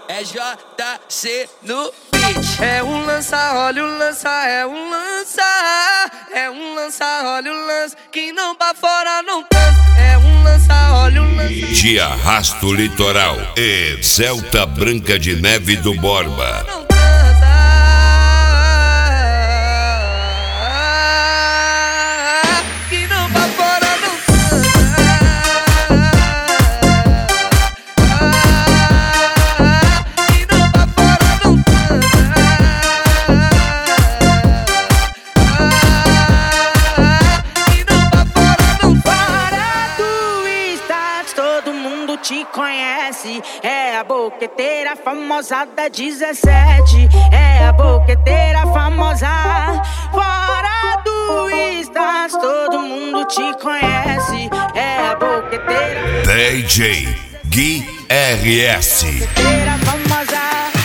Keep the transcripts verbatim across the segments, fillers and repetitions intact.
é J C no beat. É um lança, olha o lança, é um lança. É um lança, olha o lança, que não pra fora não cansa. É um lança, olha o lança. De Arrasto Litoral e Celta Branca de Neve do Borba. Te conhece, é a boqueteira famosa da dezessete. É a boqueteira famosa. Fora do Stats, todo mundo te conhece. É a boqueteira D J Gui R S. Boqueteira famosa.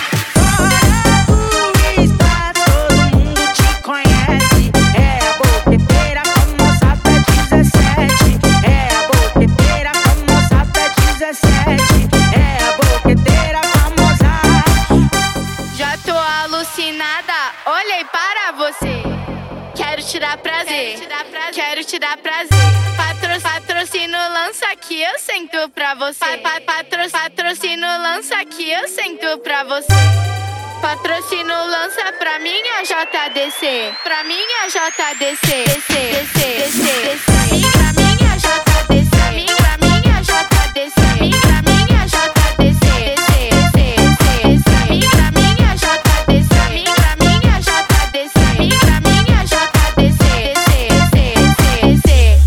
Fora do Stats, todo mundo te conhece. É a boqueteira famosa da dezessete. É a boqueteira famosa da dezessete. É a boqueteira famosa. Já tô alucinada, olhei para você. Quero tirar prazer, quero tirar prazer. Patro, patrocínio lança que eu sento pra você. Pa, pa, patro, patrocínio lança que eu sento pra você. Patrocínio lança pra minha J D C, pra minha J D C, descer, descer, descer, descer. Pra minha J D C, pra minha J D C, pra minha J D C, descer, descer, descer. Pra minha J D C, pra minha J D C, pra minha J D C, descer, descer, descer.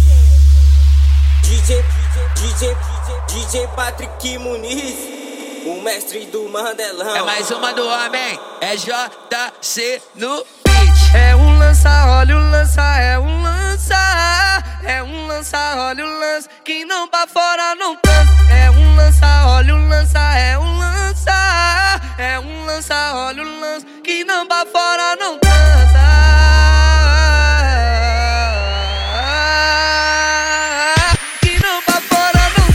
D J, D J, D J Patrick Muniz, o mestre do Mandelão. É mais uma do homem, é J C no beat. É um lança, olha o lança, é um lança. É um lança, olha o lança, que não pra fora não cansa. É um lança, olha o lança, é um lança. É um lança, olha o lança, que não pra fora não cansa. Que não pra fora não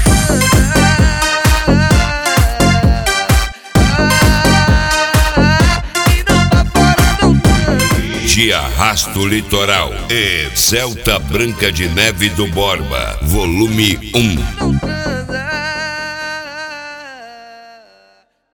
De Arrasto Litoral e Celta Branca de Neve do Borba, volume um.